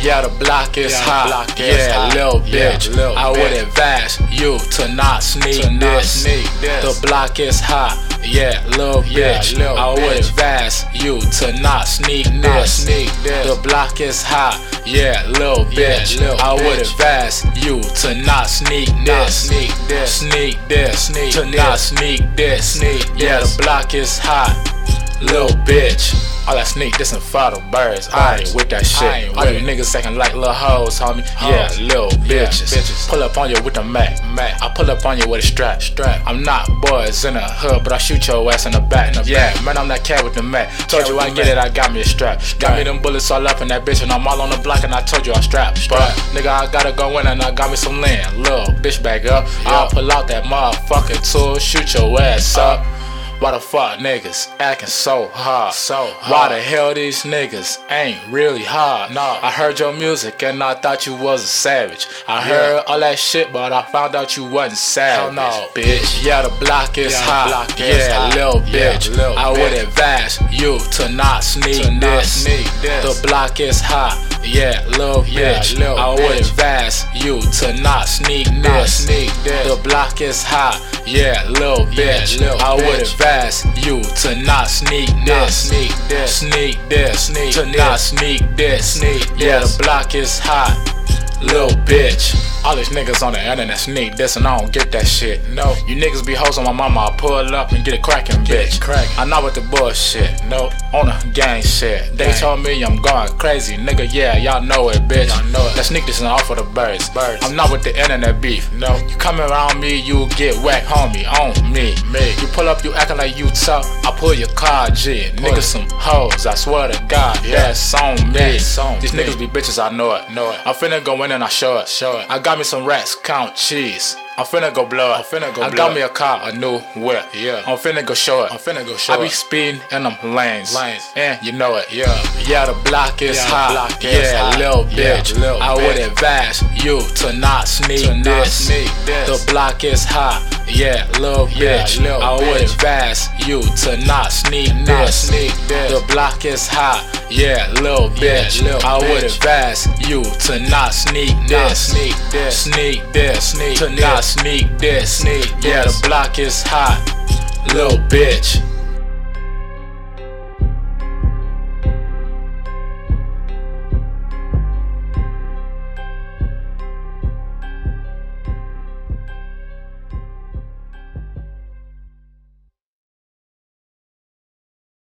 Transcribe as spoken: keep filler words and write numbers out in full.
Yeah, the block is Yeah, the hot. block is Yeah, hot. little Yeah, bitch. little I would bitch. advise you to not sneak To not this. sneak this. The block is hot. Yeah, little Yeah, bitch. little I would bitch. advise you to not sneak Not this. sneak this. The block is hot. Yeah, little Yeah, bitch. little I would bitch. advise you to not sneak Not this. sneak this. Sneak this. Sneak to this. not sneak this. Sneak Yeah, this. the block is hot. Little bitch. All that sneak this and follow birds. I ain't with that I shit. ain't All with you it. niggas acting like little hoes, homie. Yeah, Hoes. little Yeah, bitches. bitches. Pull up on you with the Mac. Mac. I pull up on you with a strap. Strap. I'm not boys in the hood, but I shoot your ass in the back. In the yeah, back. man, I'm that cat with the Mac. Told Cat you with I the get Mac. it, I got me a strap. Got Strap. me them bullets all up in that bitch, and I'm all on the block, and I told you I strap. But nigga, I gotta go in and I got me some land. Little bitch back up. I'll pull out that motherfucking tool, shoot your ass up. Why the fuck niggas acting so hard? So Why hard. the hell these niggas ain't really hard? Nah. I heard your music and I thought you was a savage. I Yeah. heard all that shit, but I found out you wasn't savage. Hell no. Bitch. Yeah, the block is Yeah, the hot. block is yeah, hot. little Yeah, bitch. little I would bitch. advise you to not sneak To not this. sneak this. The block is hot. Yeah, little Yeah, bitch. little I would bitch. advise you to not sneak Not this. sneak this. The block is hot. Yeah, little Yeah, bitch. little I would bitch. advise you to not sneak Not this. sneak this. Sneak this. Sneak to this. not sneak this. Sneak Yeah, this. the block is hot. Little bitch. All these niggas on the internet sneak this and I don't get that shit. No. You niggas be hoes on my mama, I pull up and get it crackin', Get bitch. it crackin'. I'm not with the bullshit. No. On the gang shit. They Gang. told me I'm going crazy. Nigga, yeah, y'all know it, bitch. Y'all know it. Let's sneak this and off for the birds. Birds. I'm not with the internet beef. No. You come around me, you get whacked, homie. On me. Me. You pull up, you acting like you tough. I pull your car, G. Niggas it. some hoes, I swear to God. Yeah. That's on me. That's on These me. niggas be bitches, I know it. Know it. I'm finna go in and I show it. Show it. I got me some rats, count cheese. I'm finna go blow it. I'm finna go I blow got it. me a car, a new whip. Yeah. I'm finna go show it. I'm finna go show I be it. speeding in them lanes. Lanes. And you know it. Yeah. Yeah, the block is Yeah, the hot. block is yeah, hot. little Yeah, bitch. little I would bitch. advise you to not sneak To not this. sneak this. The block is hot. Yeah, little Yeah, bitch. little I would bitch. advise you to not sneak Not this. sneak this. The block is hot. Yeah, little Yeah, bitch. little I would bitch. advise you to not sneak Not this. sneak this. Sneak this. Sneak to this. not sneak this. Sneak Yeah, this. the block is hot. Little bitch.